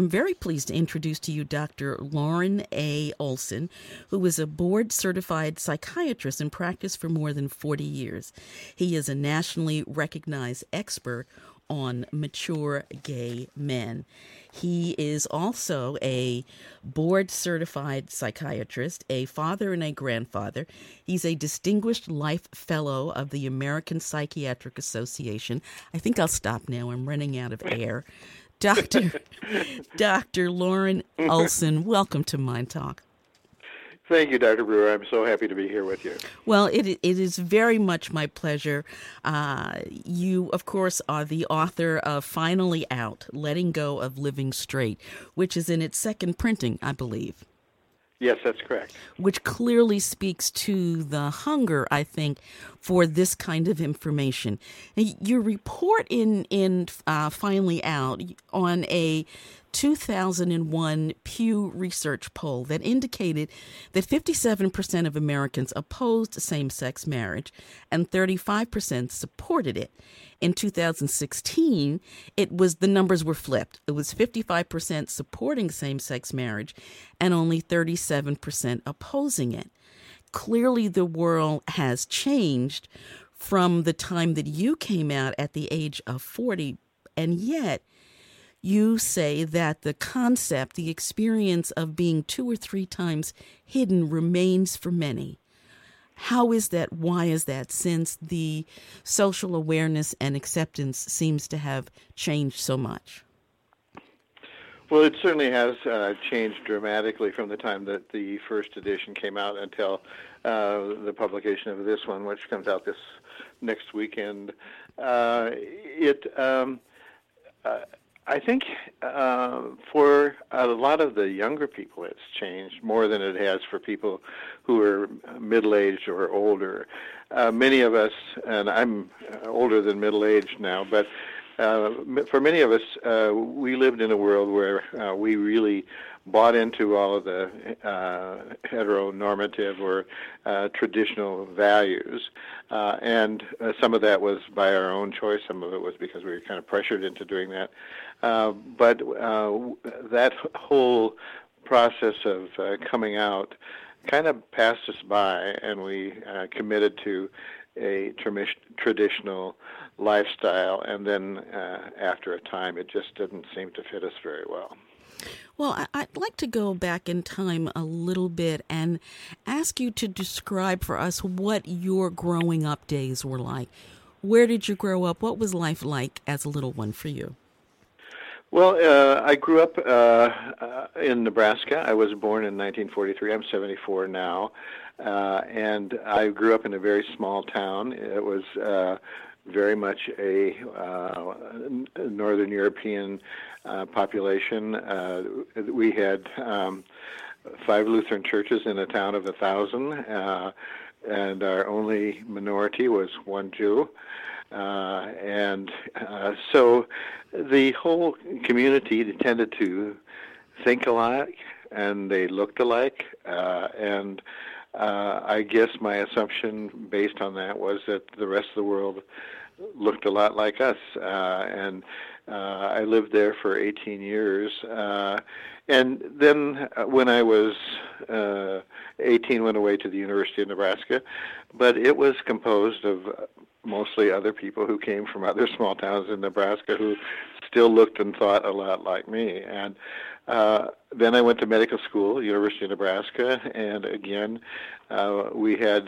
I'm very pleased to introduce to you Dr. Loren A. Olson, who is a board-certified psychiatrist in practice for more than 40 years. He is a nationally recognized expert on mature gay men. He is also a board-certified psychiatrist, a father and a grandfather. He's a distinguished life fellow of the American Psychiatric Association. I think I'll stop now. I'm running out of air. Dr. Loren Olson, welcome to Mind Talk. Thank you, Dr. Brewer. I'm so happy to be here with you. Well, it is very much my pleasure. You, of course, are the author of Finally Out, Letting Go of Living Straight, which is in its second printing, I believe. Yes, that's correct. Which clearly speaks to the hunger, I think, for this kind of information. Your report in Finally Out on a 2001 Pew Research poll that indicated that 57% of Americans opposed same-sex marriage and 35% supported it. In 2016, the numbers were flipped. It was 55% supporting same-sex marriage and only 37% opposing it. Clearly, the world has changed from the time that you came out at the age of 40, and yet you say that the concept, the experience of being 2 or 3 times hidden remains for many. How is that? Why is that? Since the social awareness and acceptance seems to have changed so much. Well, it certainly has changed dramatically from the time that the first edition came out until the publication of this one, which comes out this next weekend. I think for a lot of the younger people, it's changed more than it has for people who are middle-aged or older. Many of us, and I'm older than middle-aged now, but for many of us, we lived in a world where we really bought into all of the heteronormative or traditional values, and some of that was by our own choice. Some of it was because we were kind of pressured into doing that. But that whole process of coming out kind of passed us by, and we committed to a traditional lifestyle, and then after a time, it just didn't seem to fit us very well. Well, I'd like to go back in time a little bit and ask you to describe for us what your growing up days were like. Where did you grow up? What was life like as a little one for you? Well, I grew up in Nebraska. I was born in 1943. I'm 74 now. And I grew up in a very small town. It was very much a Northern European population. We had 5 Lutheran churches in a town of 1,000, and our only minority was 1 Jew. So the whole community tended to think alike, and they looked alike, and I guess my assumption based on that was that the rest of the world looked a lot like us, and I lived there for 18 years, and then when I was 18, went away to the University of Nebraska, but it was composed of mostly other people who came from other small towns in Nebraska who still looked and thought a lot like me. And then I went to medical school, University of Nebraska, and again, we had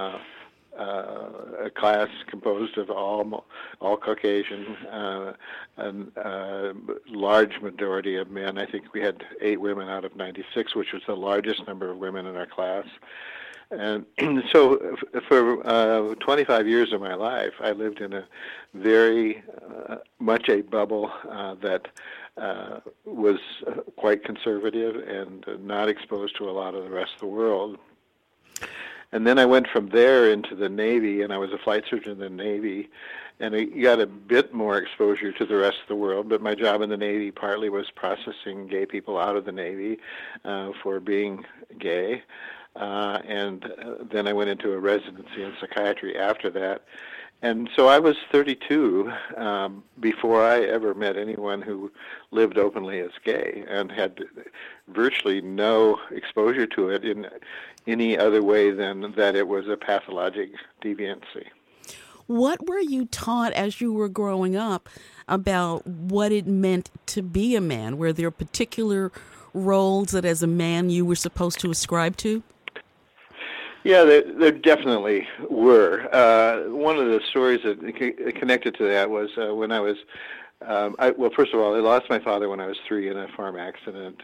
a class composed of all Caucasian, and a large majority of men. I think we had 8 women out of 96, which was the largest number of women in our class. And so for 25 years of my life, I lived in a very much a bubble that was quite conservative and not exposed to a lot of the rest of the world. And then I went from there into the Navy, and I was a flight surgeon in the Navy, and I got a bit more exposure to the rest of the world, but my job in the Navy partly was processing gay people out of the Navy for being gay. And then I went into a residency in psychiatry after that. And so I was 32 before I ever met anyone who lived openly as gay, and had virtually no exposure to it in any other way than that it was a pathologic deviancy. What were you taught as you were growing up about what it meant to be a man? Were there particular roles that as a man you were supposed to ascribe to? Yeah, there definitely were. One of the stories that connected to that was when I was, well, first of all, I lost my father when I was 3 in a farm accident,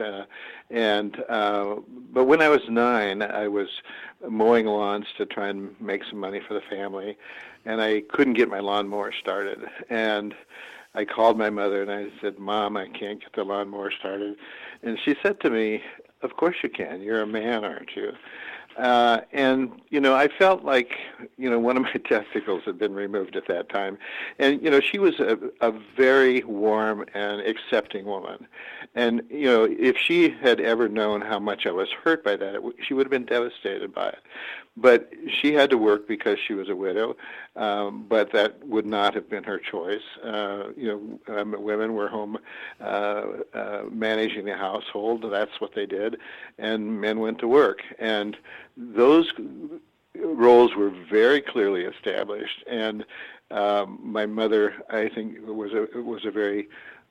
but when I was 9, I was mowing lawns to try and make some money for the family, and I couldn't get my lawnmower started. And I called my mother and I said, "Mom, I can't get the lawnmower started." And she said to me, "Of course you can. You're a man, aren't you?" And, I felt like, one of my testicles had been removed at that time. And, she was a very warm and accepting woman. And, if she had ever known how much I was hurt by that, she would have been devastated by it. But she had to work because she was a widow, but that would not have been her choice. Women were home managing the household. That's what they did. And men went to work. And those roles were very clearly established. And my mother, I think, was a very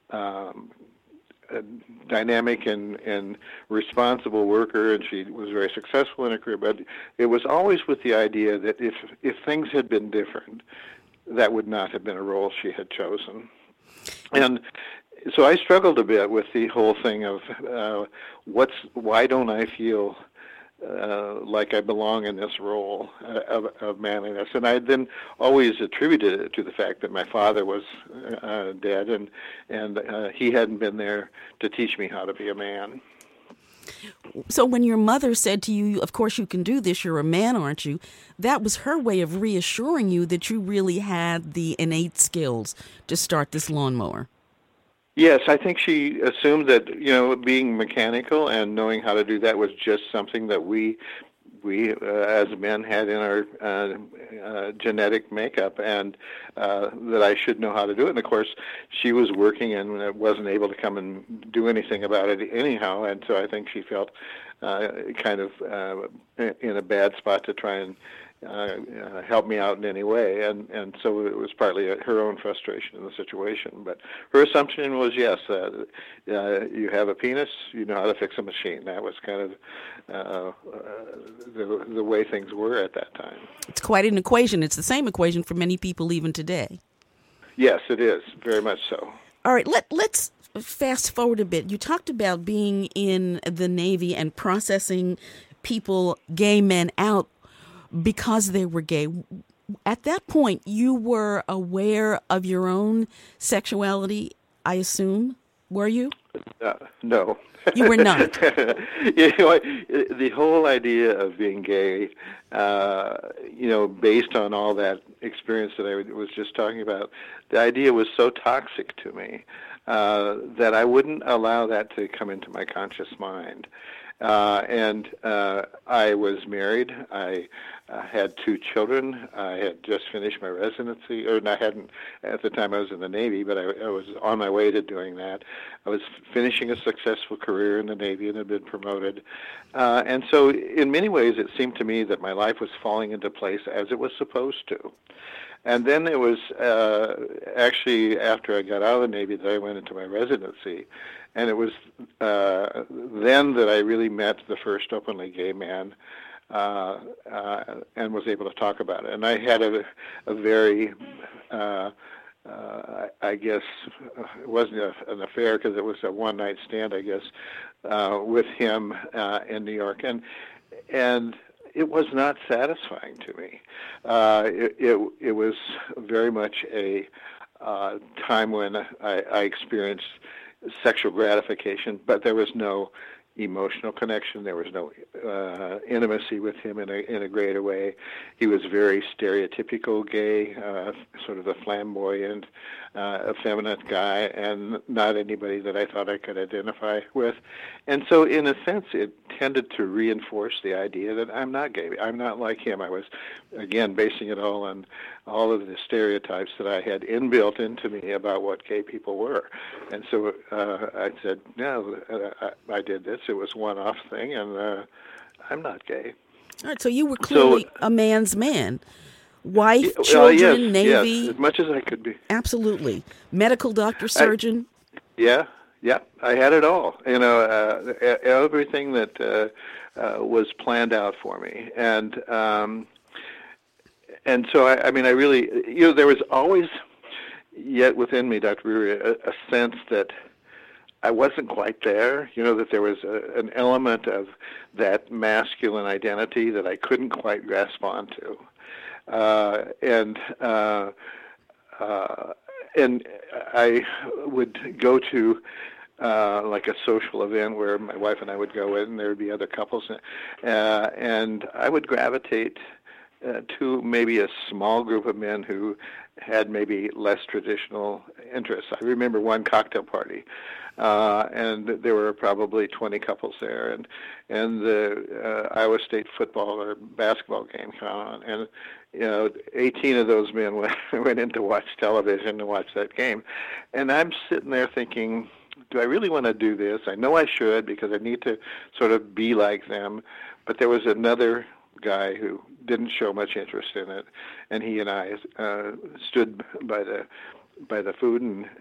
dynamic and responsible worker, and she was very successful in her career. But it was always with the idea that if things had been different, that would not have been a role she had chosen. And so I struggled a bit with the whole thing of why don't I feel like I belong in this role of manliness. And I then always attributed it to the fact that my father was dead, and he hadn't been there to teach me how to be a man. So when your mother said to you, "Of course you can do this, you're a man, aren't you?" that was her way of reassuring you that you really had the innate skills to start this lawnmower. Yes, I think she assumed that, being mechanical and knowing how to do that was just something that we as men had in our genetic makeup, and that I should know how to do it. And of course, she was working and wasn't able to come and do anything about it anyhow, and so I think she felt kind of in a bad spot to try and help me out in any way, and so it was partly her own frustration in the situation. But her assumption was, yes, you have a penis, you know how to fix a machine. That was kind of the way things were at that time. It's quite an equation. It's the same equation for many people even today. Yes, it is, very much so. All right, let's fast forward a bit. You talked about being in the Navy and processing people, gay men, out because they were gay. At that point, you were aware of your own sexuality, I assume, were you? No. You were not. The whole idea of being gay, based on all that experience that I was just talking about, the idea was so toxic to me that I wouldn't allow that to come into my conscious mind. And I was married. I had 2 children. I had just finished my residency, or I hadn't at the time. I was in the Navy, but I was on my way to doing that. I was finishing a successful career in the Navy and had been promoted. And so in many ways, it seemed to me that my life was falling into place as it was supposed to. And then it was actually after I got out of the Navy that I went into my residency. And it was then that I really met the first openly gay man and was able to talk about it. And I had a very, I guess, it wasn't an affair because it was a one-night stand, I guess, with him in New York. And it was not satisfying to me. It was very much a time when I experienced sexual gratification, but there was no emotional connection. There was no intimacy with him in a greater way. He was very stereotypical gay, sort of a flamboyant, effeminate guy, and not anybody that I thought I could identify with. And so, in a sense, it tended to reinforce the idea that I'm not gay. I'm not like him. I was, again, basing it all on all of the stereotypes that I had inbuilt into me about what gay people were. And so I said, no, I did this. It was a one-off thing, and I'm not gay. All right, so you were clearly a man's man. Wife, children, yes, Navy. Yes, as much as I could be. Absolutely. Medical doctor, surgeon. Yeah, I had it all. Everything that was planned out for me, and so I really, there was always yet within me, Dr. Brewery, a sense that I wasn't quite there. That there was an element of that masculine identity that I couldn't quite grasp onto, and I would go to like a social event where my wife and I would go in, and there would be other couples, and I would gravitate to maybe a small group of men who had maybe less traditional interests. I remember one cocktail party, and there were probably 20 couples there, and the Iowa State football or basketball game came on, and 18 of those men went in to watch television and watch that game, and I'm sitting there thinking, do I really want to do this? I know I should because I need to sort of be like them, but there was another guy who didn't show much interest in it, and he and I stood by the food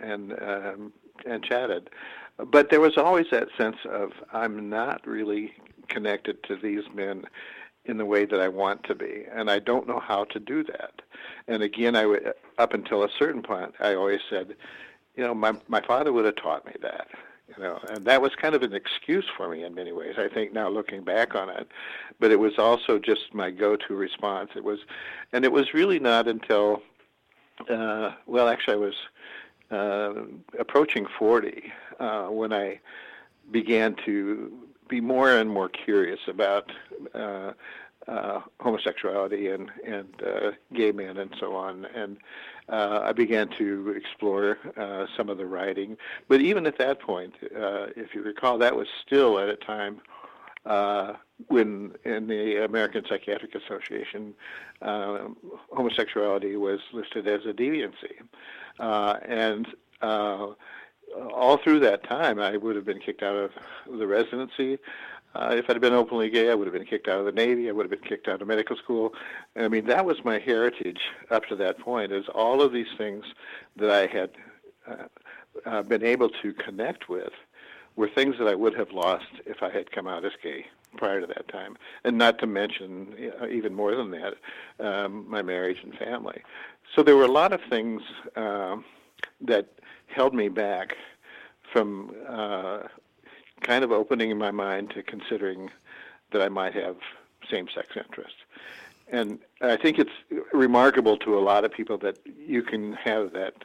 and chatted. But there was always that sense of I'm not really connected to these men in the way that I want to be, and I don't know how to do that. And again, up until a certain point, I always said, my father would have taught me that. And that was kind of an excuse for me in many ways, I think, now looking back on it. But it was also just my go-to response. It was really not until, I was approaching 40 when I began to be more and more curious about homosexuality and gay men and so on. And I began to explore some of the writing. But even at that point, if you recall, that was still at a time when in the American Psychiatric Association, homosexuality was listed as a deviancy. And all through that time, I would have been kicked out of the residency. If I'd been openly gay, I would have been kicked out of the Navy. I would have been kicked out of medical school. I mean, that was my heritage up to that point, is all of these things that I had been able to connect with were things that I would have lost if I had come out as gay prior to that time. And not to mention, even more than that, my marriage and family. So there were a lot of things that held me back from kind of opening my mind to considering that I might have same-sex interests. And I think it's remarkable to a lot of people that you can have that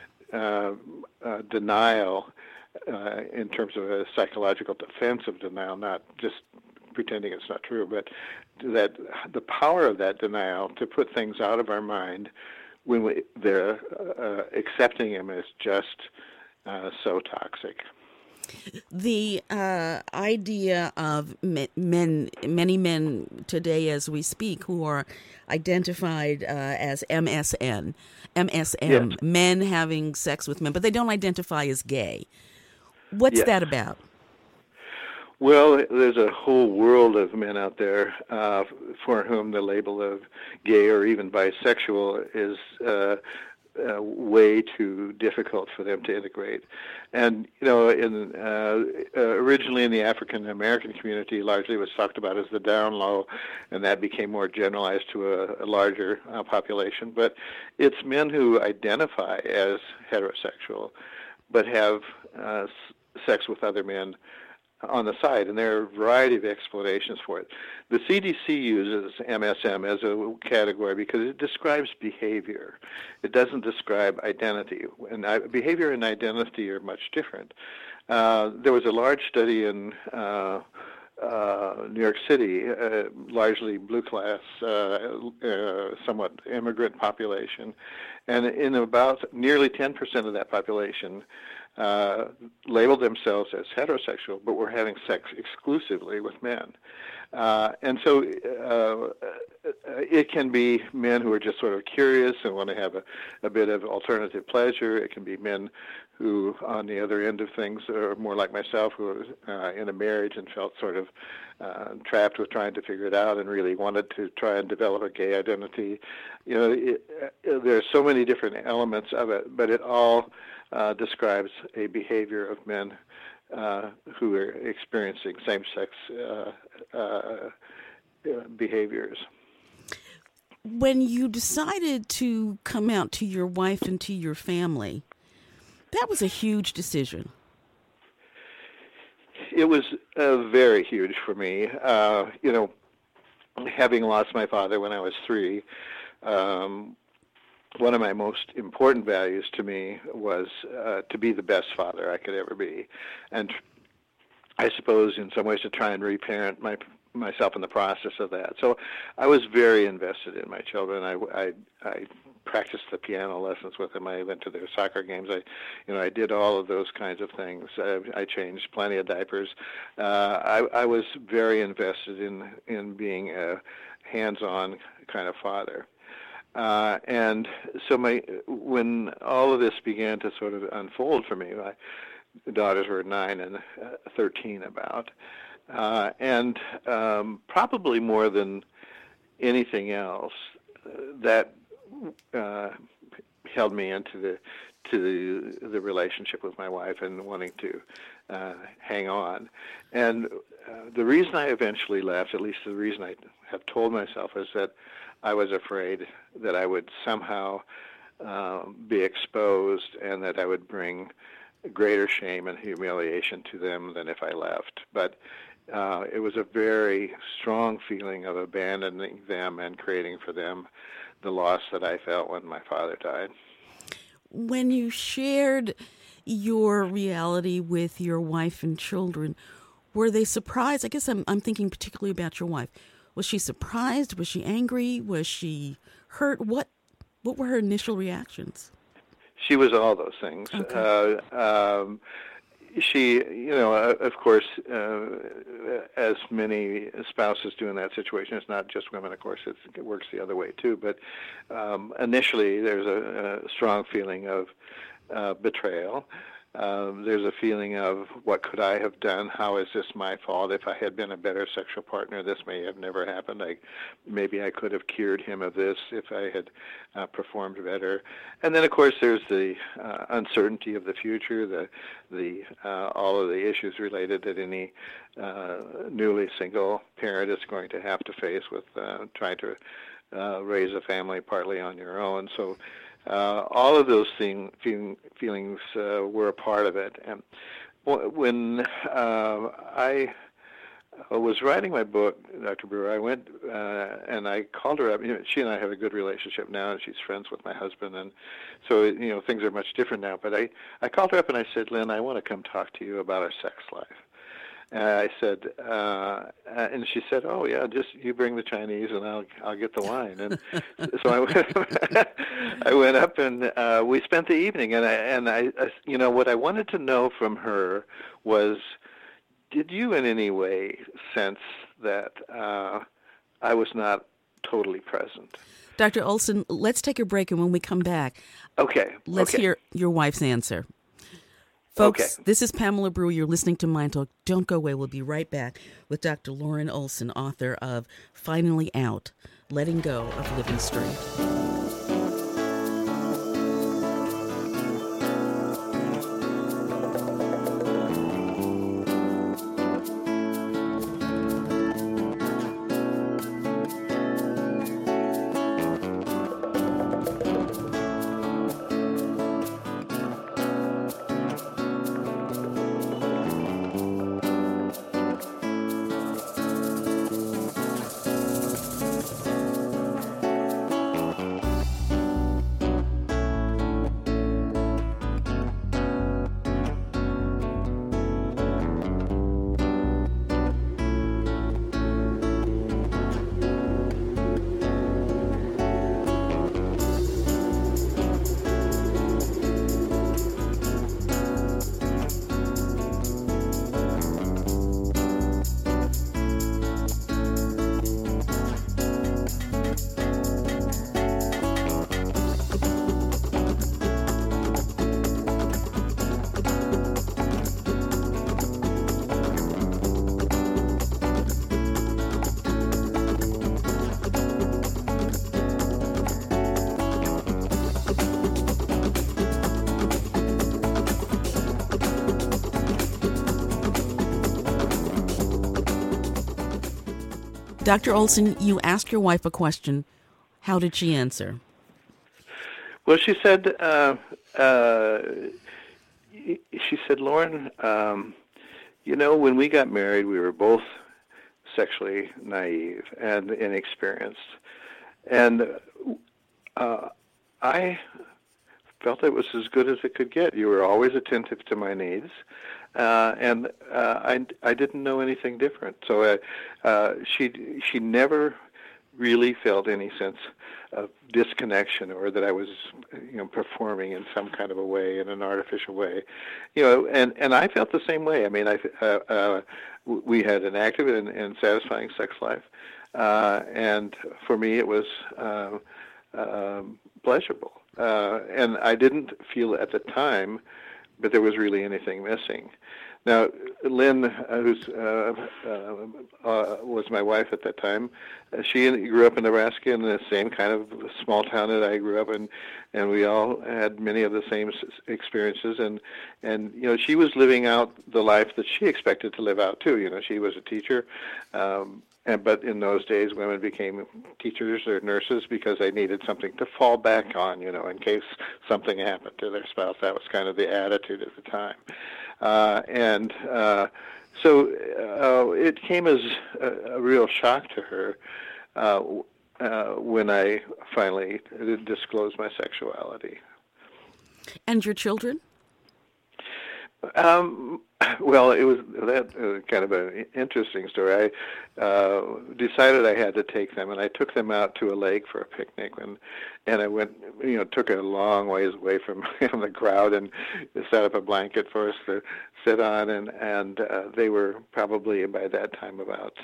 denial in terms of a psychological defensive denial, not just pretending it's not true, but that the power of that denial to put things out of our mind when they're accepting them as just so toxic. The idea of many men today as we speak who are identified as MSM, yes. Men having sex with men, but they don't identify as gay. What's yes. that about? Well, there's a whole world of men out there for whom the label of gay or even bisexual is way too difficult for them to integrate. And, originally in the African American community, largely it was talked about as the down low, and that became more generalized to a larger population. But it's men who identify as heterosexual, but have sex with other men on the side, and there are a variety of explanations for it. The CDC uses MSM as a category because it describes behavior. It doesn't describe identity, and behavior and identity are much different. There was a large study in New York City, largely blue-class, somewhat immigrant population, and in about nearly 10% of that population, labeled themselves as heterosexual, but were having sex exclusively with men. And so it can be men who are just sort of curious and want to have a bit of alternative pleasure. It can be men who, on the other end of things, are more like myself, who are in a marriage and felt sort of trapped with trying to figure it out and really wanted to try and develop a gay identity. You know, there are so many different elements of it, but it all describes a behavior of men who are experiencing same-sex behaviors. When you decided to come out to your wife and to your family, that was a huge decision. It was very huge for me. You know, having lost my father when I was 3, one of my most important values to me was to be the best father I could ever be, and I suppose in some ways to try and reparent myself in the process of that. So I was very invested in my children. I practiced the piano lessons with them. I went to their soccer games. I did all of those kinds of things. I changed plenty of diapers. I was very invested in being a hands-on kind of father. And so when all of this began to sort of unfold for me, my daughters were 9 and 13 about, and probably more than anything else, that held me into the relationship with my wife and wanting to hang on. And the reason I eventually left, at least the reason I have told myself, is that I was afraid that I would somehow be exposed and that I would bring greater shame and humiliation to them than if I left. But it was a very strong feeling of abandoning them and creating for them the loss that I felt when my father died. When you shared your reality with your wife and children, were they surprised? I guess I'm thinking particularly about your wife. Was she surprised? Was she angry? Was she hurt? What were her initial reactions? She was all those things. Okay. She, of course, as many spouses do in that situation, it's not just women, of course, it works the other way too, but initially there's a strong feeling of betrayal. There's a feeling of, what could I have done? How is this my fault? If I had been a better sexual partner, this may have never happened. Maybe I could have cured him of this if I had performed better. And then, of course, there's the uncertainty of the future, all of the issues related that any newly single parent is going to have to face with trying to raise a family partly on your own. So all of those feelings were a part of it. And when I was writing my book, Dr. Brewer, I went and I called her up. She and I have a good relationship now, and she's friends with my husband, and so things are much different now. But I called her up and I said, "Lynn, I want to come talk to you about our sex life." And I said, and she said, "Oh yeah, just you bring the Chinese and I'll get the wine." And so I went up and we spent the evening. And I what I wanted to know from her was, did you in any way sense that I was not totally present? Dr. Olson, let's take a break, and when we come back, let's hear your wife's answer. Folks, This is Pamela Brewer. You're listening to Mind Talk. Don't go away. We'll be right back with Dr. Lauren Olson, author of Finally Out, Letting Go of Living Straight. Dr. Olson, you asked your wife a question. How did she answer? Well, she said, Lauren, when we got married, we were both sexually naive and inexperienced. And I felt it was as good as it could get. You were always attentive to my needs, and I didn't know anything different. So she never really felt any sense of disconnection or that I was, performing in some kind of a way, in an artificial way, and I felt the same way. I mean, we had an active and satisfying sex life, and for me it was pleasurable, and I didn't feel at the time that there was really anything missing. Now, Lynn, who was my wife at that time, she grew up in Nebraska in the same kind of small town that I grew up in, and we all had many of the same experiences. And she was living out the life that she expected to live out too. She was a teacher, but in those days, women became teachers or nurses because they needed something to fall back on, in case something happened to their spouse. That was kind of the attitude at the time. So it came as a real shock to her when I finally disclosed my sexuality. And your children? Well, it was kind of an interesting story. I decided I had to take them, and I took them out to a lake for a picnic, and I went, took a long ways away from the crowd, and set up a blanket for us to sit on, and they were probably by that time about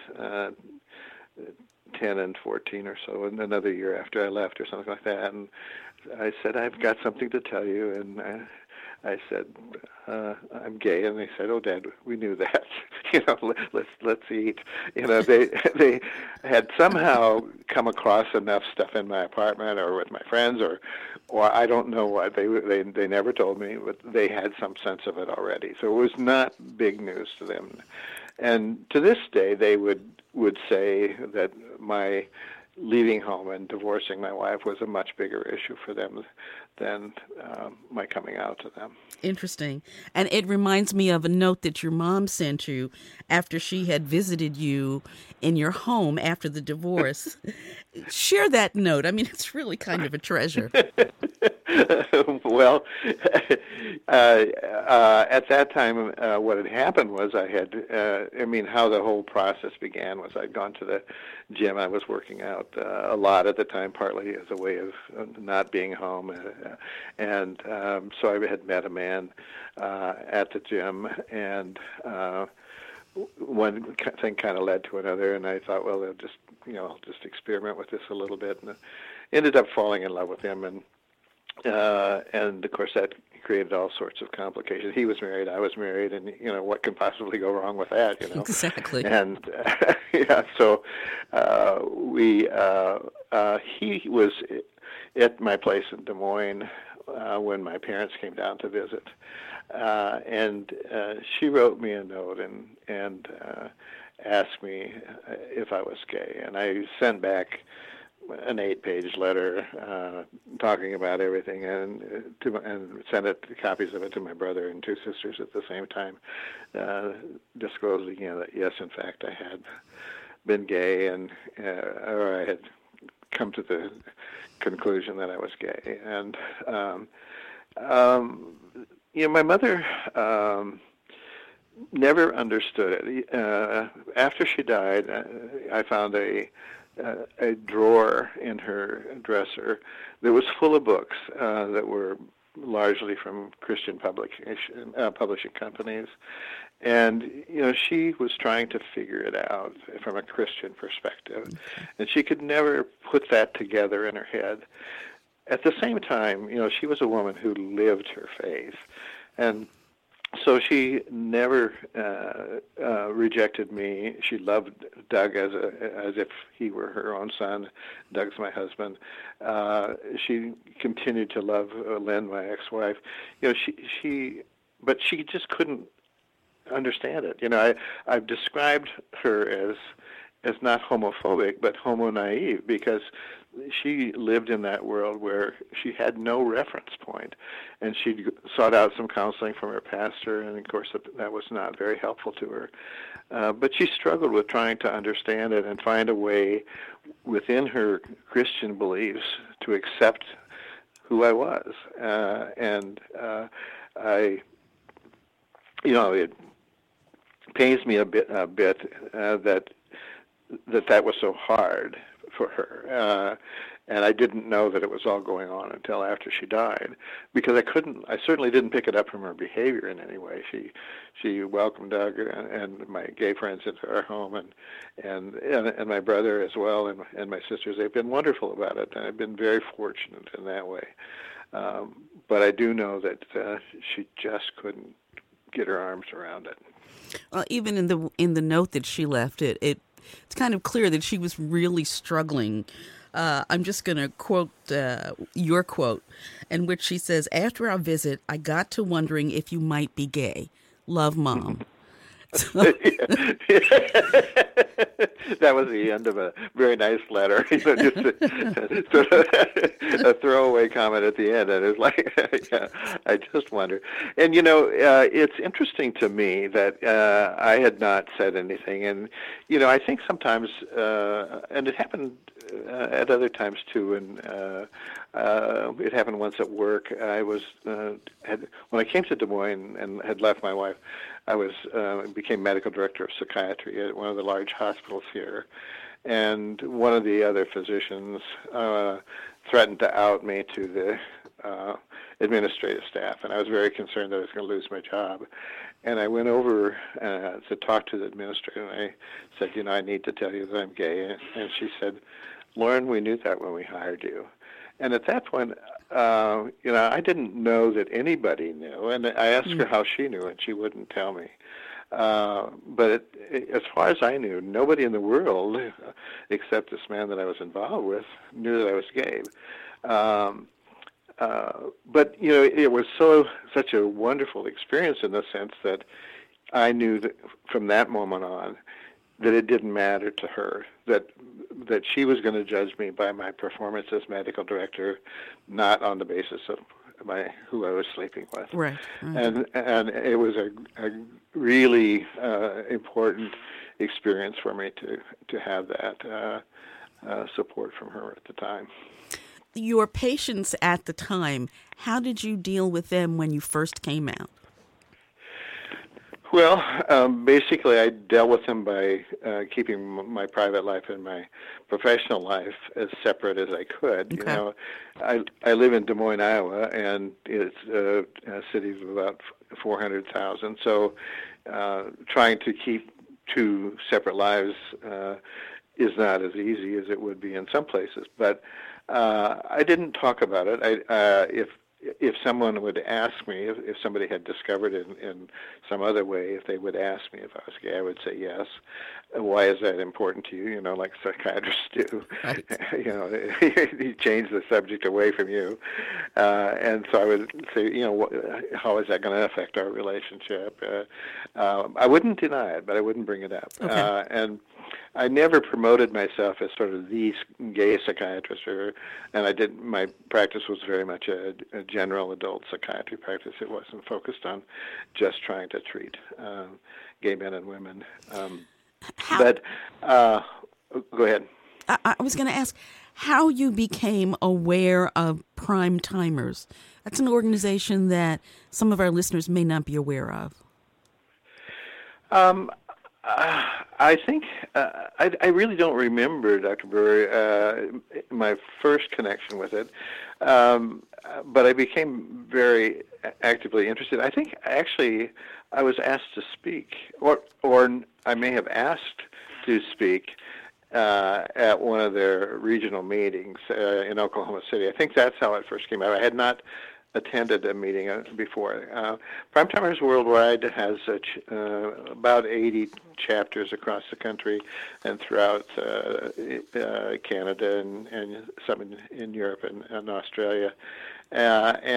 10 and 14 or so, and another year after I left or something like that. And I said, I've got something to tell you, and I said, I'm gay, and they said, "Oh, Dad, we knew that. Let's eat." They had somehow come across enough stuff in my apartment or with my friends, or I don't know what. They never told me, but they had some sense of it already. So it was not big news to them. And to this day, they would say that my leaving home and divorcing my wife was a much bigger issue for them than my coming out to them. Interesting. And it reminds me of a note that your mom sent you after she had visited you in your home after the divorce. Share that note. I mean, it's really kind of a treasure. Well, at that time, what had happened was I had, how the whole process began was I'd gone to the gym. I was working out a lot at the time, partly as a way of not being home. So I had met a man at the gym, and one thing kind of led to another, and I thought, well, I'll just experiment with this a little bit, and ended up falling in love with him, and of course that created all sorts of complications. He was married, I was married, and what can possibly go wrong with that? Exactly. And so he was at my place in Des Moines when my parents came down to visit, and she wrote me a note and asked me if I was gay, and I sent back an 8-page letter talking about everything, and sent copies of it to my brother and 2 sisters at the same time, disclosing that yes, in fact, I had been gay, or I had come to the conclusion that I was gay. And my mother never understood it. After she died, I found a drawer in her dresser that was full of books that were largely from Christian publishing companies. And, she was trying to figure it out from a Christian perspective. And she could never put that together in her head. At the same time, she was a woman who lived her faith. And so she never rejected me. She loved Doug as if he were her own son. Doug's my husband. She continued to love Lynn, my ex-wife. But she just couldn't understand it. I've described her as not homophobic, but homo naive, because she lived in that world where she had no reference point, and she sought out some counseling from her pastor, and of course that was not very helpful to her. But she struggled with trying to understand it and find a way within her Christian beliefs to accept who I was. It pains me a bit that was so hard for her. And I didn't know that it was all going on until after she died, because I certainly didn't pick it up from her behavior in any way. She welcomed Doug and my gay friends into our home, and my brother as well, and my sisters. They've been wonderful about it, and I've been very fortunate in that way. But I do know that she just couldn't get her arms around it. Well, even in the note that she left, it's kind of clear that she was really struggling. I'm just going to quote your quote, in which she says, "After our visit, I got to wondering if you might be gay. Love, Mom." That was the end of a very nice letter. Just sort of a throwaway comment at the end, and it's like, I just wonder. And it's interesting to me that I had not said anything, and I think sometimes, and it happened at other times too, and it happened once at work. I was when I came to Des Moines and had left my wife, I became medical director of psychiatry at one of the large hospitals here, and one of the other physicians threatened to out me to the administrative staff, and I was very concerned that I was going to lose my job. And I went over to talk to the administrator, and I said, I need to tell you that I'm gay. And she said, "Lauren, we knew that when we hired you." And at that point, I didn't know that anybody knew. And I asked her how she knew, and she wouldn't tell me. But as far as I knew, nobody in the world, except this man that I was involved with, knew that I was gay. But it was such a wonderful experience in the sense that I knew that from that moment on that it didn't matter to her, that she was going to judge me by my performance as medical director, not on the basis of who I was sleeping with. Right. And it was a really important experience for me to have that support from her at the time. Your patients at the time, how did you deal with them when you first came out? Well, basically, I dealt with them by keeping my private life and my professional life as separate as I could. Okay. I live in Des Moines, Iowa, and it's a city of about 400,000. So, trying to keep two separate lives is not as easy as it would be in some places. But I didn't talk about it. If someone would ask me, if somebody had discovered it in some other way, if they would ask me if I was gay, I would say yes. Why is that important to you? Like psychiatrists do. Right. You change the subject away from you. And so I would say, how is that going to affect our relationship? I wouldn't deny it, but I wouldn't bring it up. Okay. And I never promoted myself as sort of the gay psychiatrist, and my practice was very much a general adult psychiatry practice. It wasn't focused on just trying to treat gay men and women. Go ahead. I was going to ask how you became aware of Prime Timers. That's an organization that some of our listeners may not be aware of. I think I really don't remember, Dr. Brewer, my first connection with it, but I became very actively interested. I think actually I was asked to speak, or I may have asked to speak at one of their regional meetings in Oklahoma City. I think that's how it first came out. I had not attended a meeting before. Prime Timers Worldwide has about 80 chapters across the country and throughout Canada and some in Europe and Australia.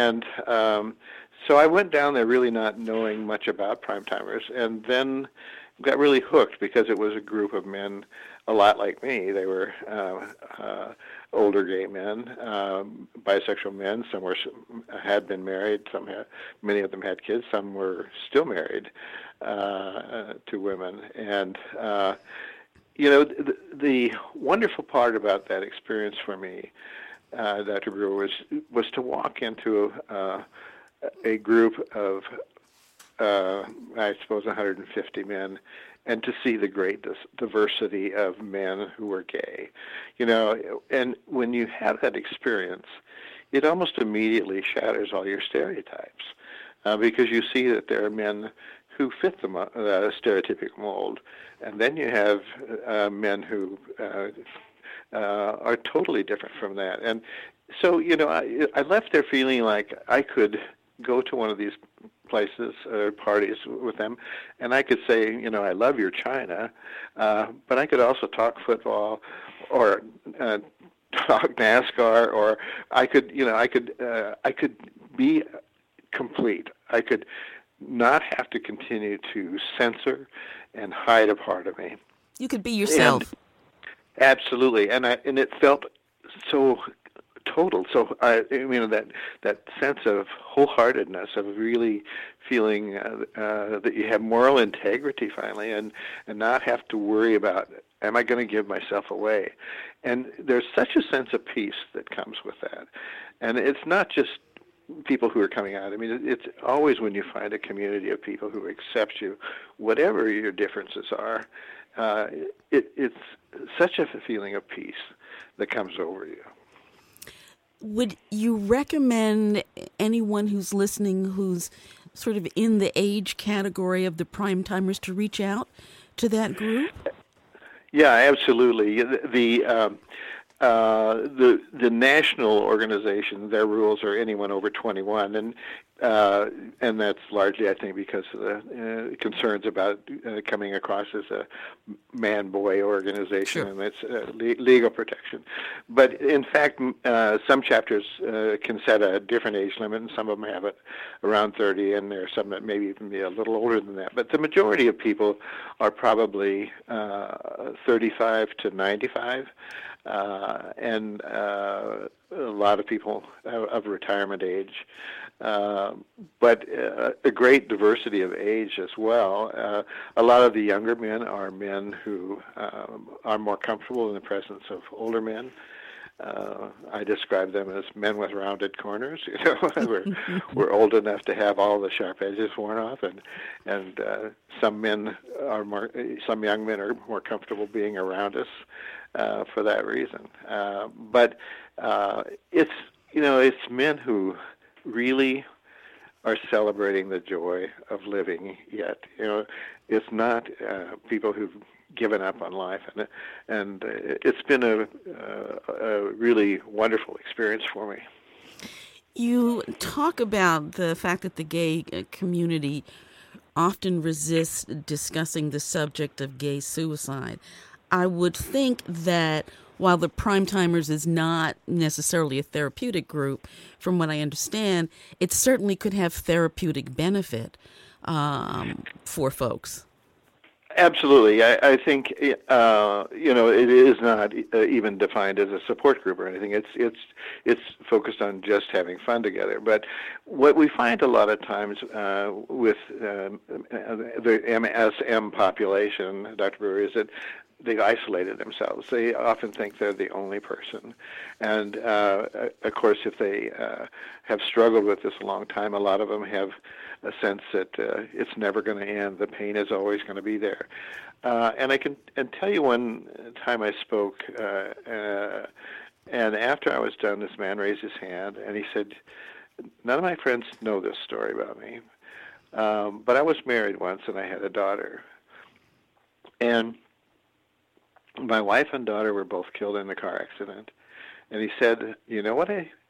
So I went down there really not knowing much about Prime Timers, and then got really hooked because it was a group of men a lot like me. They were older gay men, bisexual men. Some had been married. Many of them had kids. Some were still married to women. And the wonderful part about that experience for me, Dr. Brewer, was to walk into a group of, I suppose, 150 men, and to see the great diversity of men who were gay. And when you have that experience, it almost immediately shatters all your stereotypes, because you see that there are men who fit the stereotypic mold, and then you have men who are totally different from that. And so, I left there feeling like I could go to one of these places or parties with them, and I could say, I love your China, but I could also talk football or talk NASCAR, or I could be complete. I could not have to continue to censor and hide a part of me. You could be yourself. And absolutely, and it felt so total. So that sense of wholeheartedness, of really feeling that you have moral integrity finally, and not have to worry about, am I going to give myself away? And there's such a sense of peace that comes with that. And it's not just people who are coming out. It's always when you find a community of people who accept you, whatever your differences are, it's such a feeling of peace that comes over you. Would you recommend anyone who's listening who's sort of in the age category of the prime timers to reach out to that group? Yeah, absolutely. The national organization, their rules are anyone over 21, and that's largely, I think, because of the concerns about coming across as a man-boy organization. Sure. And it's legal protection. But in fact, some chapters can set a different age limit, and some of them have it around 30, and there are some that maybe even be a little older than that. But the majority of people are probably 35 to 95. And a lot of people of retirement age, but a great diversity of age as well. A lot of the younger men are men who are more comfortable in the presence of older men. I describe them as men with rounded corners. We're old enough to have all the sharp edges worn off, and some young men are more comfortable being around us for that reason. But it's men who really are celebrating the joy of living yet. It's not people who've given up on life, and it's been a really wonderful experience for me. You talk about the fact that the gay community often resists discussing the subject of gay suicide. I would think that while the Prime Timers is not necessarily a therapeutic group, from what I understand, it certainly could have therapeutic benefit for folks. Absolutely. I think it is not even defined as a support group or anything. It's focused on just having fun together. But what we find a lot of times with the MSM population, Dr. Brewer, is that they've isolated themselves. They often think they're the only person. And, of course, if they have struggled with this a long time, a lot of them have a sense that it's never going to end. The pain is always going to be there. And I can tell you one time I spoke, and after I was done, this man raised his hand, and he said, none of my friends know this story about me, but I was married once, and I had a daughter. And my wife and daughter were both killed in a car accident. And he said, you know what,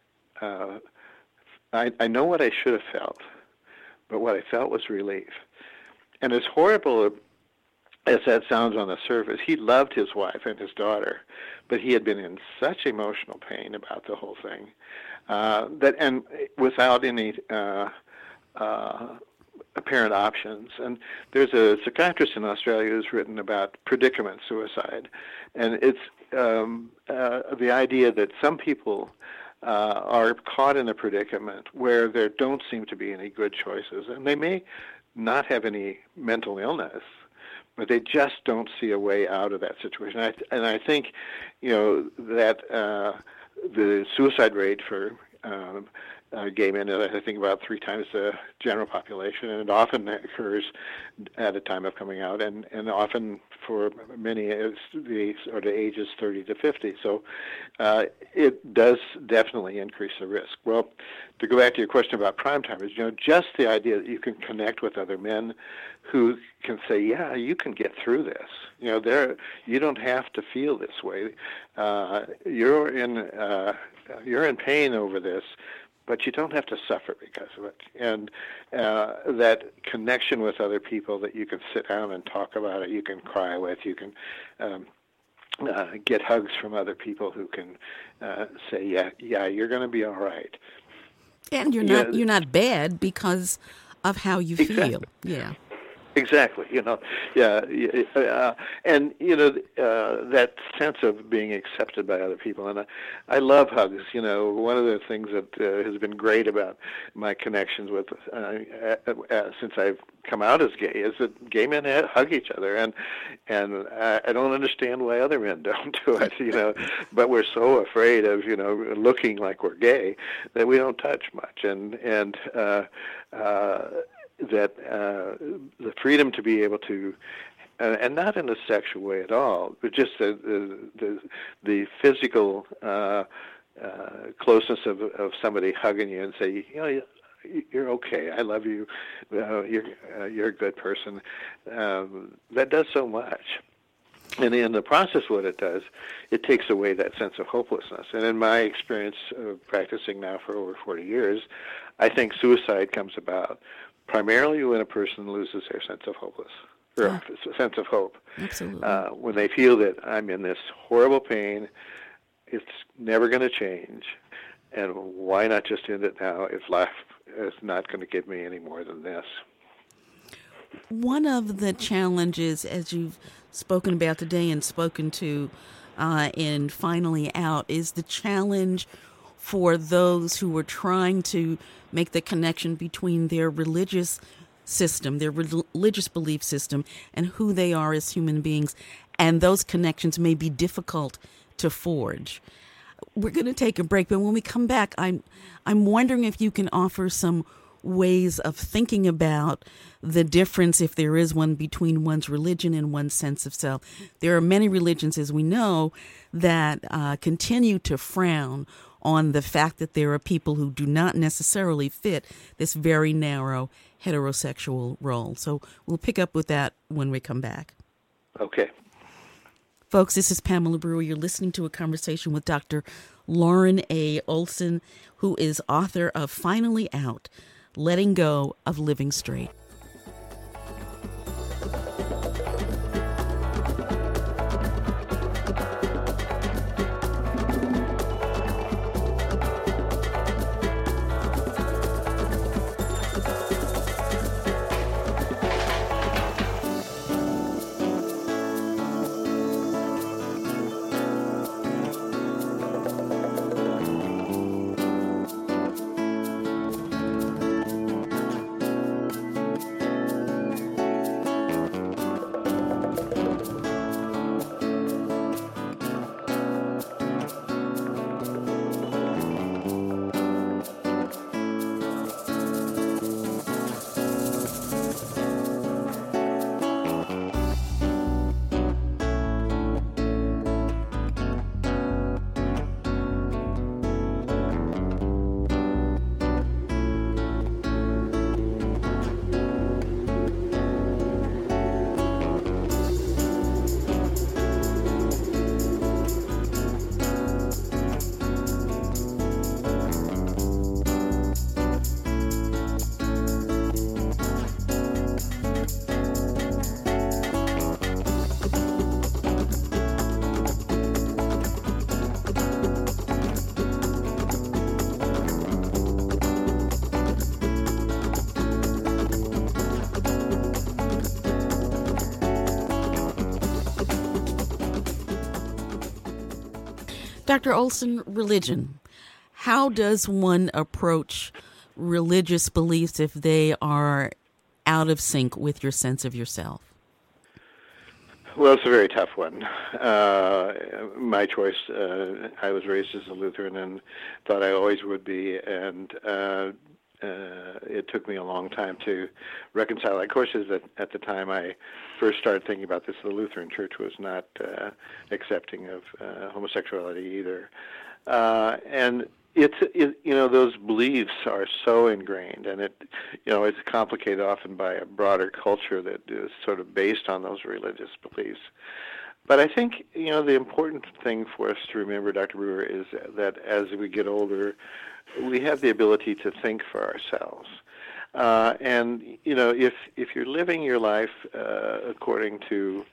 I know what I should have felt, but what I felt was relief. And as horrible as that sounds on the surface, he loved his wife and his daughter, but he had been in such emotional pain about the whole thing and without any apparent options. And there's a psychiatrist in Australia who's written about predicament suicide, and it's the idea that some people are caught in a predicament where there don't seem to be any good choices, and they may not have any mental illness, but they just don't see a way out of that situation. I think, that the suicide rate for gay men is, I think, about 3 times the general population, and it often occurs at a time of coming out, and often for many it's the sort of ages 30 to 50. So it does definitely increase the risk. Well, to go back to your question about prime timers, just the idea that you can connect with other men who can say, yeah, you can get through this. You don't have to feel this way. You're in pain over this, but you don't have to suffer because of it. And that connection with other people, that you can sit down and talk about it, you can cry with, you can get hugs from other people who can say, yeah, you're going to be all right. And you're not bad because of how you feel. Yeah. Exactly, and that sense of being accepted by other people, and I love hugs. One of the things that has been great about my connections with since I've come out as gay is that gay men hug each other, and I don't understand why other men don't do it, but we're so afraid of looking like we're gay that we don't touch much, and that the freedom to be able to, and not in a sexual way at all, but just the physical closeness of somebody hugging you and say, you're okay, I love you, you're a good person. That does so much. And in the process, what it does, it takes away that sense of hopelessness. And in my experience of practicing now for over 40 years, I think suicide comes about primarily when a person loses their sense of sense of hope. Absolutely. When they feel that I'm in this horrible pain, it's never going to change, and why not just end it now if life is not going to give me any more than this? One of the challenges, as you've spoken about today and spoken to in Finally Out, is the challenge for those who are trying to make the connection between their religious system, their religious belief system, and who they are as human beings. And those connections may be difficult to forge. We're going to take a break, but when we come back, I'm wondering if you can offer some ways of thinking about the difference, if there is one, between one's religion and one's sense of self. There are many religions, as we know, that continue to frown on the fact that there are people who do not necessarily fit this very narrow heterosexual role. So we'll pick up with that when we come back. Okay. Folks, this is Pamela Brewer. You're listening to a conversation with Dr. Lauren A. Olson, who is author of Finally Out, Letting Go of Living Straight. Dr. Olson, religion. How does one approach religious beliefs if they are out of sync with your sense of yourself? Well, it's a very tough one. My choice, I was raised as a Lutheran and thought I always would be, and it took me a long time to reconcile. Of course, at the time I first started thinking about this, the Lutheran Church was not accepting of homosexuality either. And those beliefs are so ingrained, and it's complicated often by a broader culture that is sort of based on those religious beliefs. But I think, the important thing for us to remember, Dr. Brewer, is that as we get older, we have the ability to think for ourselves. And if you're living your life according to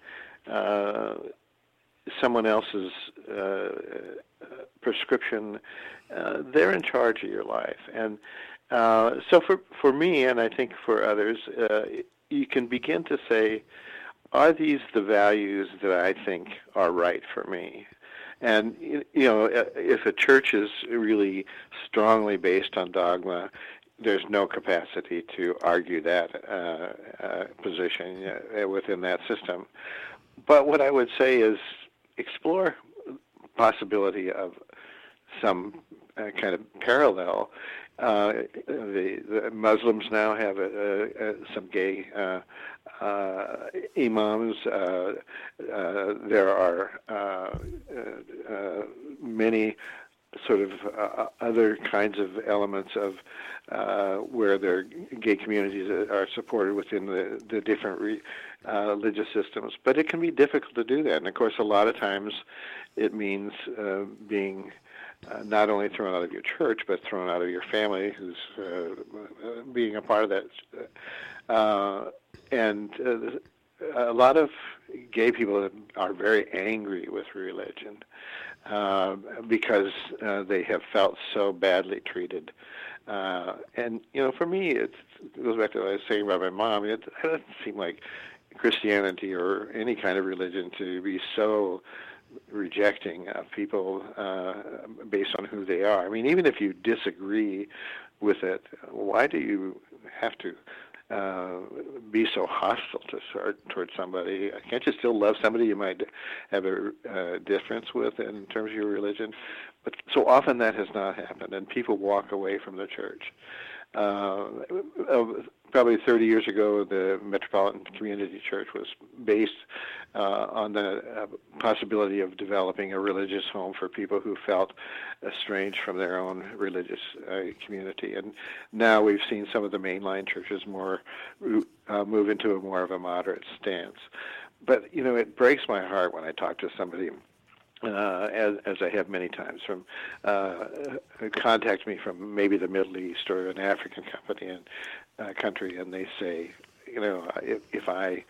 someone else's prescription, they're in charge of your life. And so for me, and I think for others, you can begin to say, are these the values that I think are right for me? And, if a church is really strongly based on dogma, there's no capacity to argue that position within that system. But what I would say is explore possibility of some kind of parallel. The Muslims now have some gay imams. There are many sort of other kinds of elements of where their gay communities are supported within the different religious systems. But it can be difficult to do that. And, of course, a lot of times it means being not only thrown out of your church, but thrown out of your family, who's being a part of that. And a lot of gay people are very angry with religion because they have felt so badly treated. And, for me, it goes back to what I was saying about my mom. It doesn't seem like Christianity or any kind of religion to be so rejecting people based on who they are. I mean, even if you disagree with it, why do you have to be so hostile towards somebody? Can't you still love somebody you might have a difference with in terms of your religion? But so often that has not happened, and people walk away from the church. Probably 30 years ago, the Metropolitan Community Church was based on the possibility of developing a religious home for people who felt estranged from their own religious community. And now we've seen some of the mainline churches move into a more of a moderate stance. But, it breaks my heart when I talk to somebody as I have many times, from contact me from maybe the Middle East or an African country, and they say, if I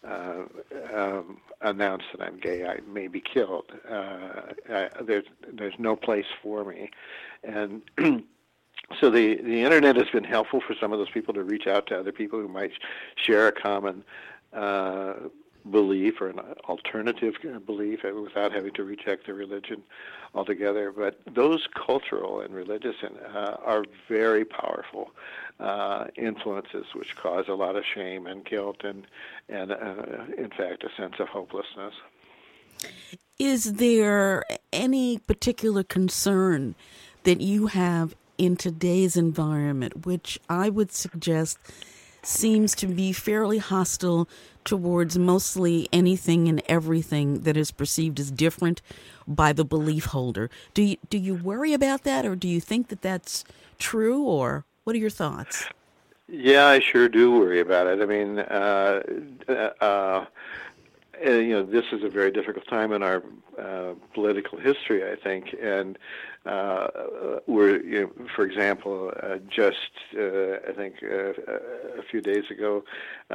announce that I'm gay, I may be killed. There's no place for me, and so the internet has been helpful for some of those people to reach out to other people who might share a common belief or an alternative belief without having to reject the religion altogether. But those cultural and religious are very powerful influences which cause a lot of shame and guilt and in fact, a sense of hopelessness. Is there any particular concern that you have in today's environment, which I would suggest seems to be fairly hostile towards mostly anything and everything that is perceived as different by the belief holder? Do you worry about that, or do you think that that's true, or what are your thoughts? Yeah, I sure do worry about it. I mean, this is a very difficult time in our political history, I think, and we're, for example, I think a few days ago,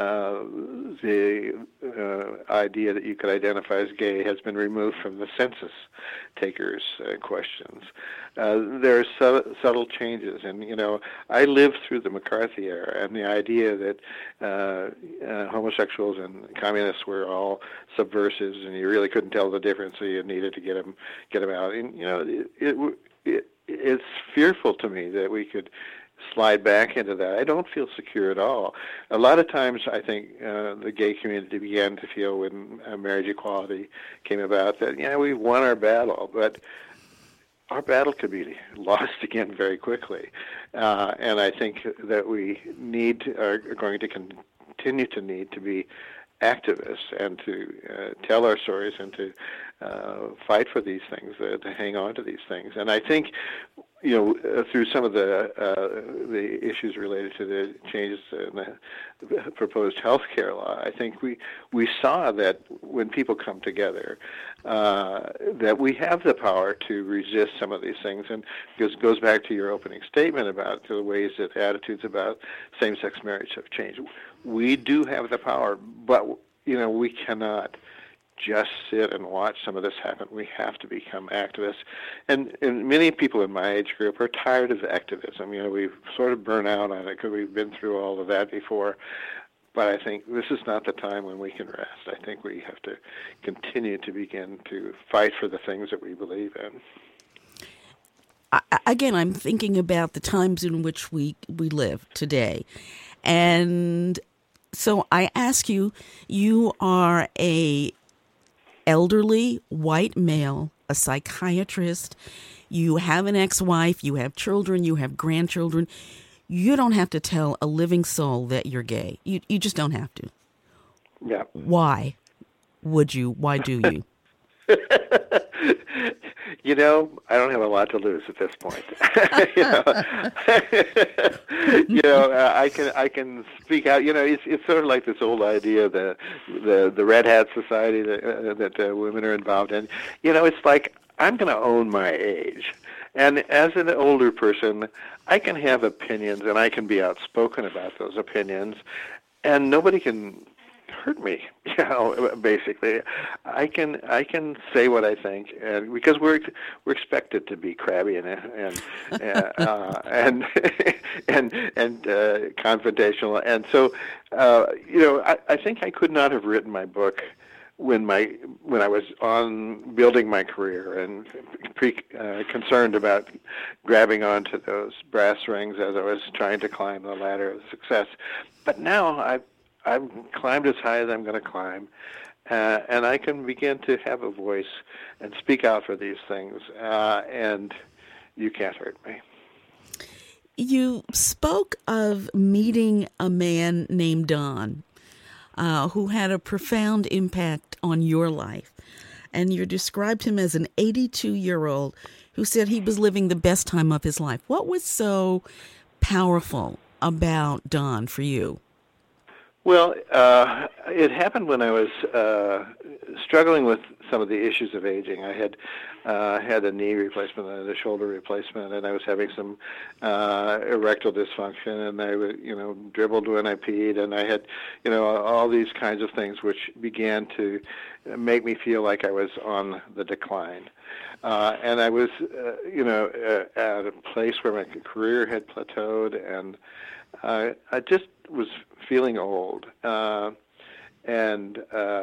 the idea that you could identify as gay has been removed from the census takers' questions. There are subtle changes, and I lived through the McCarthy era, and the idea that homosexuals and communists were all subversives, and you really couldn't tell the difference, so you needed to get them out. And it's fearful to me that we could slide back into that. I don't feel secure at all. A lot of times, I think the gay community began to feel when marriage equality came about that we've won our battle, but our battle could be lost again very quickly. And I think that we are going to continue to need to be activists and to tell our stories and to fight for these things, to hang on to these things. And I think, through some of the issues related to the changes in the proposed health care law, I think we saw that when people come together, that we have the power to resist some of these things. And this goes back to your opening statement about the ways that attitudes about same-sex marriage have changed. We do have the power, but we cannot just sit and watch some of this happen. We have to become activists. And many people in my age group are tired of activism. We've sort of burned out on it because we've been through all of that before. But I think this is not the time when we can rest. I think we have to continue to begin to fight for the things that we believe in. Again, I'm thinking about the times in which we live today. And so I ask you, you are a elderly white male, a psychiatrist, you have an ex-wife, you have children, you have grandchildren. You don't have to tell a living soul that you're gay. You just don't have to. Yeah. Why would you? Why do you? I don't have a lot to lose at this point. I can speak out. It's sort of like this old idea, the Red Hat Society that women are involved in. It's like I'm going to own my age, and as an older person, I can have opinions and I can be outspoken about those opinions, and nobody can hurt me. Basically, I can say what I think, and because we're expected to be crabby and confrontational, and so I think I could not have written my book when I was on building my career and concerned about grabbing onto those brass rings as I was trying to climb the ladder of success. But now I've climbed as high as I'm going to climb, and I can begin to have a voice and speak out for these things, and you can't hurt me. You spoke of meeting a man named Don, who had a profound impact on your life, and you described him as an 82-year-old who said he was living the best time of his life. What was so powerful about Don for you? Well, it happened when I was struggling with some of the issues of aging. I had a knee replacement and a shoulder replacement, and I was having some erectile dysfunction, and I dribbled when I peed, and I had all these kinds of things which began to make me feel like I was on the decline. And I was at a place where my career had plateaued, and I just was feeling old, and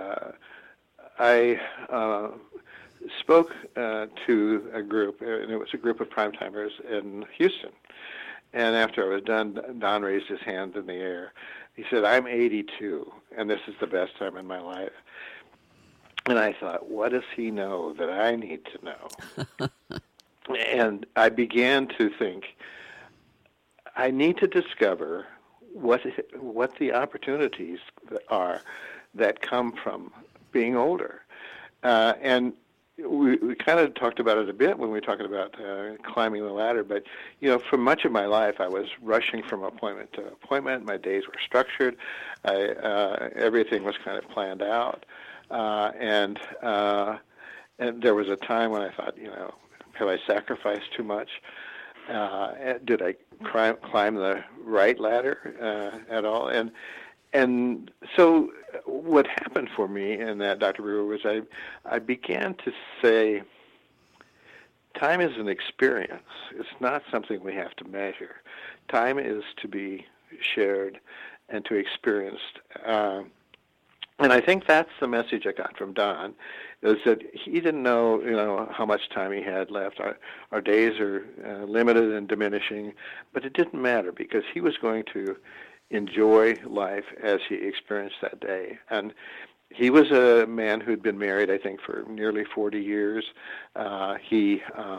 I spoke to a group, and it was a group of primetimers in Houston. And after I was done, Don raised his hand in the air. He said, "I'm 82, and this is the best time in my life." And I thought, what does he know that I need to know? And I began to think, I need to discover what the opportunities are that come from being older. And we kind of talked about it a bit when we were talking about climbing the ladder, but for much of my life I was rushing from appointment to appointment. My days were structured. Everything was kind of planned out. And there was a time when I thought, have I sacrificed too much? Did I climb the right ladder at all? And so what happened for me in that, Dr. Brewer, was I began to say, time is an experience. It's not something we have to measure. Time is to be shared and to experienced. And I think that's the message I got from Don, is that he didn't know, how much time he had left. Our days are limited and diminishing, but it didn't matter because he was going to enjoy life as he experienced that day. And he was a man who'd been married, I think, for nearly 40 years. He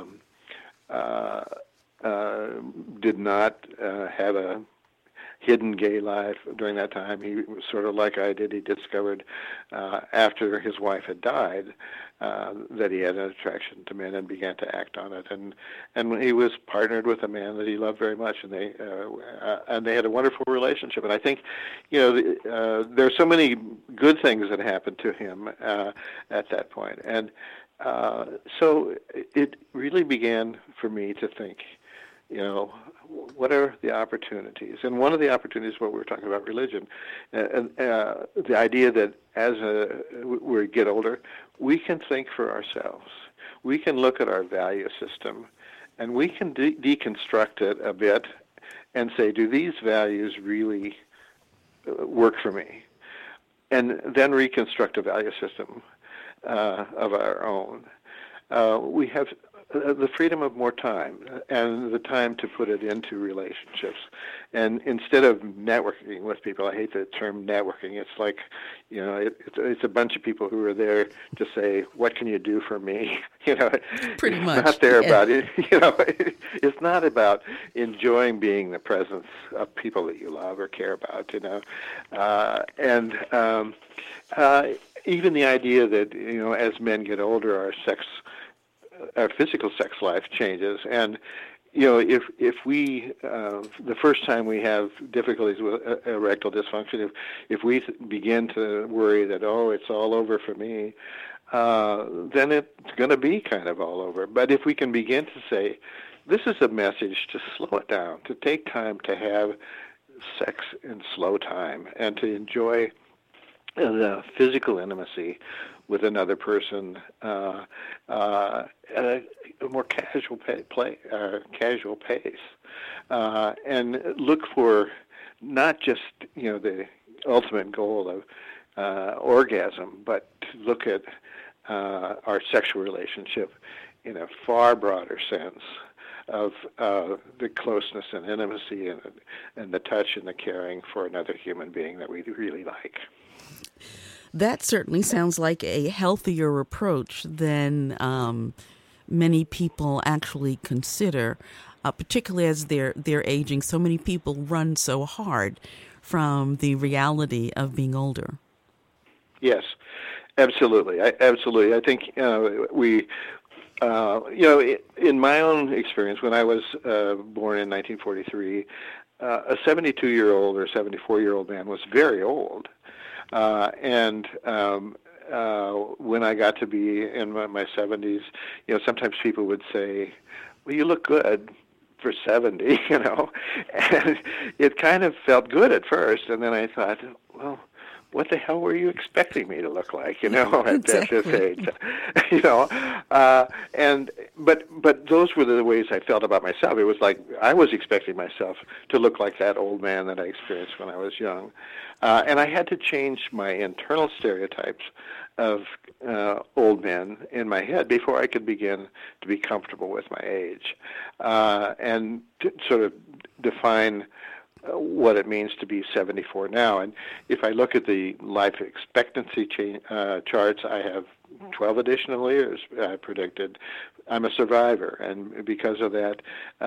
did not have a hidden gay life during that time. He was sort of like I did. He discovered after his wife had died that he had an attraction to men and began to act on it. And he was partnered with a man that he loved very much, and they had a wonderful relationship. And I think, there are so many good things that happened to him at that point. And so it really began for me to think, what are the opportunities? And one of the opportunities, what we were talking about, religion, and the idea that as we get older, we can think for ourselves. We can look at our value system, and we can deconstruct it a bit and say, do these values really work for me? And then reconstruct a value system of our own. We have the freedom of more time and the time to put it into relationships. And instead of networking with people, I hate the term networking. It's like, it's a bunch of people who are there to say, what can you do for me? Pretty much. Not there about it. It's not about enjoying being the presence of people that you love or care about, even the idea that, as men get older, our physical sex life changes. And, if we, the first time we have difficulties with erectile dysfunction, if we begin to worry that, it's all over for me, then it's going to be kind of all over. But if we can begin to say, this is a message to slow it down, to take time to have sex in slow time, and to enjoy the physical intimacy with another person at a more casual pace, and look for not just the ultimate goal of orgasm, but to look at our sexual relationship in a far broader sense of the closeness and intimacy and the touch and the caring for another human being that we really like. That certainly sounds like a healthier approach than many people actually consider, particularly as they're aging. So many people run so hard from the reality of being older. Yes, absolutely. I think we, in my own experience, when I was born in 1943, a 72-year-old or 74-year-old man was very old. When I got to be in my 70s, sometimes people would say, well, you look good for 70, and it kind of felt good at first. And then I thought, well, what the hell were you expecting me to look like, at this age? But those were the ways I felt about myself. It was like I was expecting myself to look like that old man that I experienced when I was young. And I had to change my internal stereotypes of old men in my head before I could begin to be comfortable with my age, and to sort of define what it means to be 74 now. And if I look at the life expectancy charts, I have 12 additional years predicted. I'm a survivor, and because of that,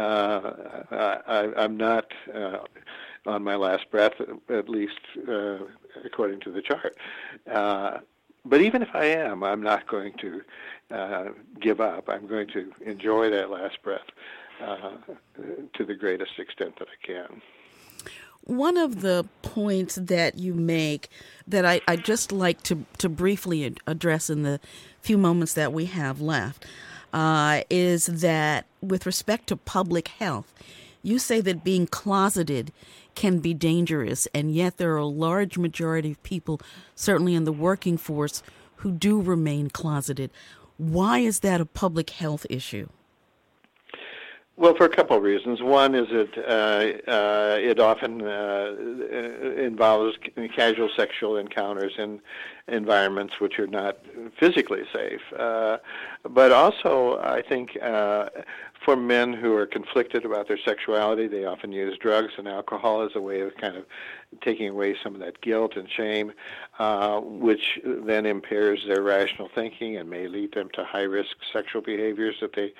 I'm not on my last breath, at least according to the chart. But even if I am, I'm not going to give up. I'm going to enjoy that last breath to the greatest extent that I can. One of the points that you make that I'd just like to briefly address in the few moments that we have left is that with respect to public health, you say that being closeted can be dangerous, and yet there are a large majority of people, certainly in the working force, who do remain closeted. Why is that a public health issue? Well, for a couple of reasons. One is that it often involves casual sexual encounters in environments which are not physically safe. But also, I think for men who are conflicted about their sexuality, they often use drugs and alcohol as a way of kind of taking away some of that guilt and shame, which then impairs their rational thinking and may lead them to high-risk sexual behaviors that they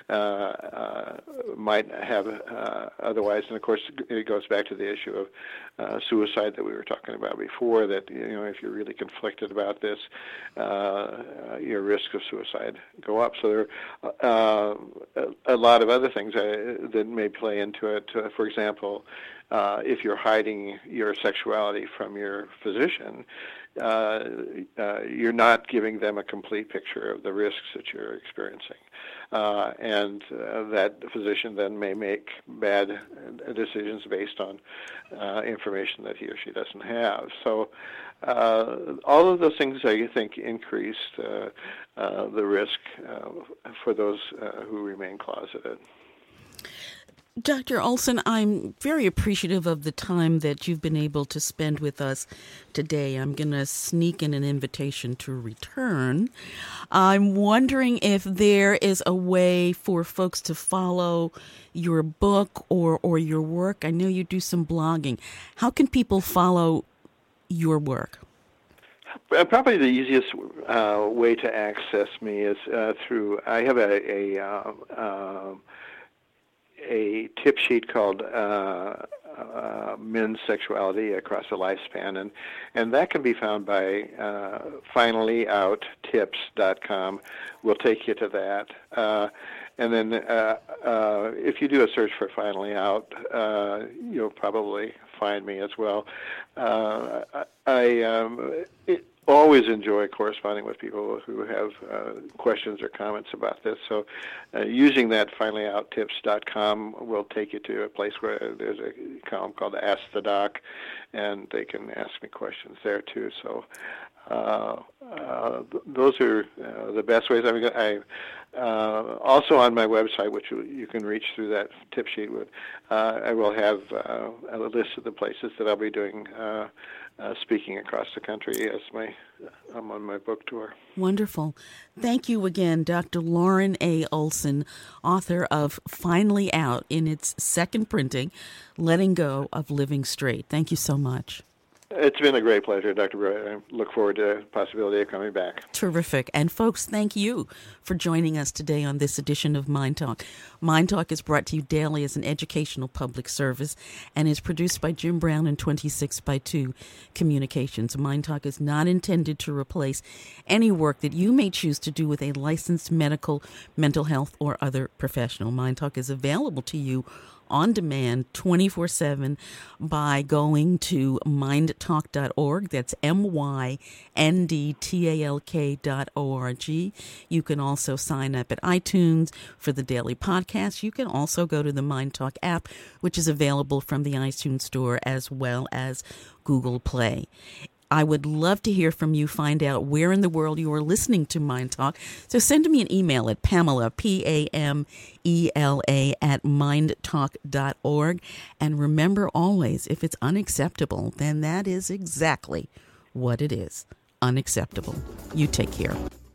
might have otherwise. And of course, it goes back to the issue of suicide that we were talking about before, that if you're really conflicted about this, your risk of suicide go up. So there are a lot of other things that may play into it. For example, if you're hiding your sexuality from your physician, you're not giving them a complete picture of the risks that you're experiencing. And that physician then may make bad decisions based on information that he or she doesn't have. So all of those things, I think, increase the risk for those who remain closeted. Dr. Olson, I'm very appreciative of the time that you've been able to spend with us today. I'm going to sneak in an invitation to return. I'm wondering if there is a way for folks to follow your book or your work. I know you do some blogging. How can people follow your work? Probably the easiest way to access me is through, I have a tip sheet called Men's Sexuality Across the Lifespan, and that can be found by finallyouttips.com. We'll take you to that. And then if you do a search for Finally Out, you'll probably find me as well. I always enjoy corresponding with people who have questions or comments about this. So using that finallyouttips.com will take you to a place where there's a column called Ask the Doc, and they can ask me questions there too. So those are the best ways. I also on my website, which you can reach through that tip sheet with, I will have a list of the places that I'll be doing speaking across the country as I'm on my book tour. Wonderful. Thank you again, Dr. Loren A. Olson, author of Finally Out in its second printing, Letting Go of Living Straight. Thank you so much. It's been a great pleasure, Dr. Breuer. I look forward to the possibility of coming back. Terrific. And folks, thank you for joining us today on this edition of Mind Talk. Mind Talk is brought to you daily as an educational public service and is produced by Jim Brown and 26x2 Communications. Mind Talk is not intended to replace any work that you may choose to do with a licensed medical, mental health, or other professional. Mind Talk is available to you on demand 24/7 by going to mindtalk.org. That's MYNDTALK.org. You can also sign up at iTunes for the daily podcast. You can also go to the Mind Talk app, which is available from the iTunes store as well as Google Play. I would love to hear from you, find out where in the world you are listening to Mind Talk. So send me an email at Pamela, PAMELA, at mindtalk.org. And remember always, if it's unacceptable, then that is exactly what it is. Unacceptable. You take care.